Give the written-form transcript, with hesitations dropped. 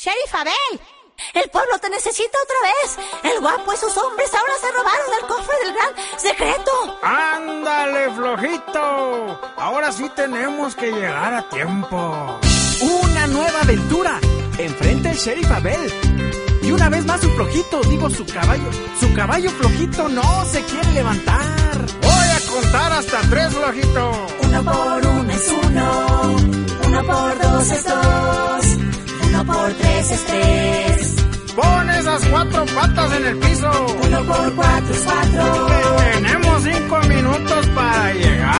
Sheriff Abel, el pueblo te necesita otra vez. El guapo y sus hombres ahora se robaron el cofre del gran secreto. ¡Ándale, flojito! Ahora sí tenemos que llegar a tiempo. ¡Una nueva aventura! Enfrenta el Sheriff Abel. Y una vez más su flojito, su caballo flojito no se quiere levantar. Voy a contar hasta 3, flojito. 1 por 1 es 1, 1 por 2 es 2, 1 por 3 es 3. Pon esas 4 patas en el piso. 1 por 4 es 4. Tenemos 5 minutos para llegar.